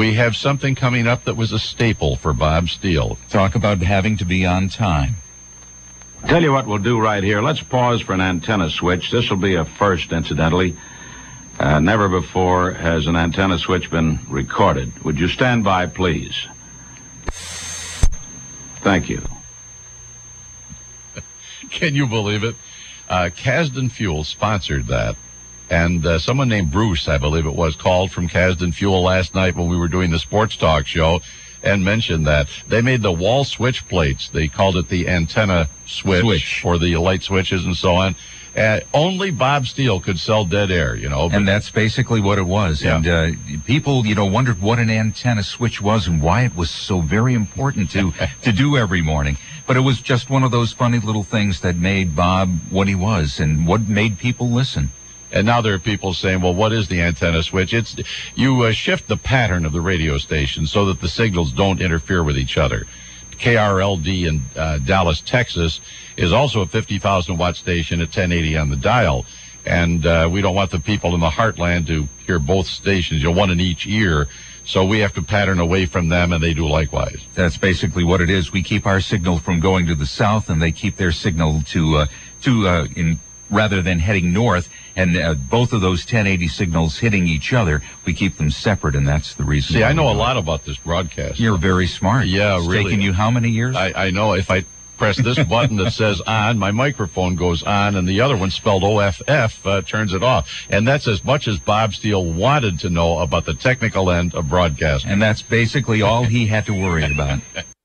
We have something coming up that was a staple for Bob Steele. Talk about having to be on time. Tell you what we'll do right here. Let's pause for an antenna switch. This will be a first, incidentally. Never before has an antenna switch been recorded. Would you stand by, please? Thank you. Can you believe it? Kasdan Fuel sponsored that. And someone named Bruce, I believe it was, called from Kasdan Fuel last night when we were doing the sports talk show and mentioned that. They made the wall switch plates. They called it the antenna switch. Or the light switches and so on. Only Bob Steele could sell dead air, you know. And that's basically what it was. Yeah. And people, wondered what an antenna switch was and why it was so very important to do every morning. But it was just one of those funny little things that made Bob what he was and what made people listen. And now there are people saying, well, what is the antenna switch? It's you shift the pattern of the radio station so that the signals don't interfere with each other. KRLD in Dallas, Texas, is also a 50,000-watt station at 1080 on the dial. And we don't want the people in the heartland to hear both stations, one in each ear. So we have to pattern away from them, and they do likewise. That's basically what it is. We keep our signal from going to the south, and they keep their signal rather than heading north, and both of those 1080 signals hitting each other, we keep them separate, and that's the reason. See, I know a lot about this broadcast. You're very smart. Yeah, it's really. Taken you how many years? I know. If I press this button that says on, my microphone goes on, and the other one spelled OFF turns it off. And that's as much as Bob Steele wanted to know about the technical end of broadcasting. And that's basically all he had to worry about.